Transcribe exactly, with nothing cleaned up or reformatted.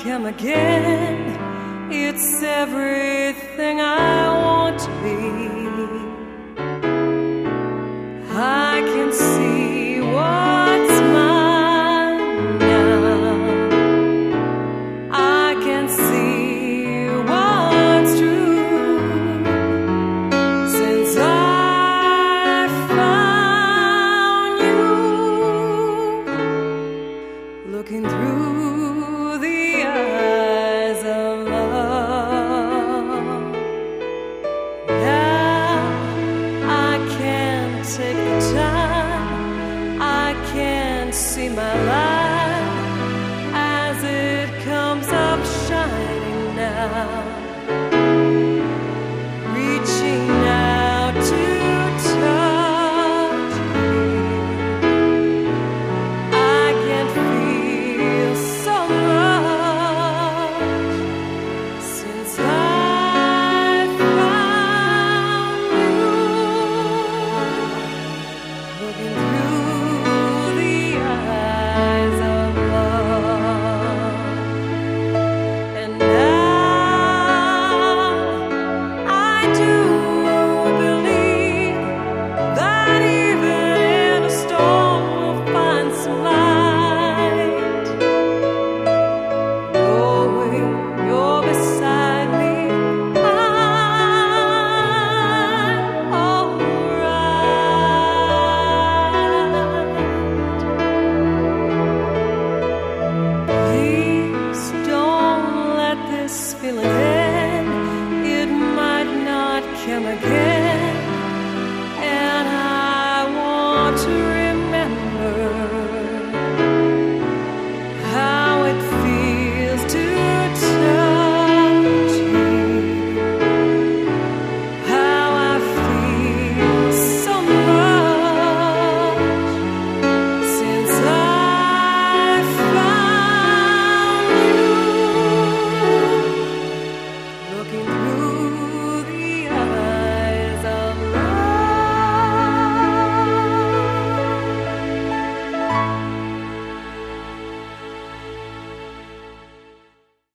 come again. It's everything I want to be. I can see what's mine now. I can see what's true. Since I found you, looking through the eyes of love. Now I can take the time, I can see my life as it comes up shining now.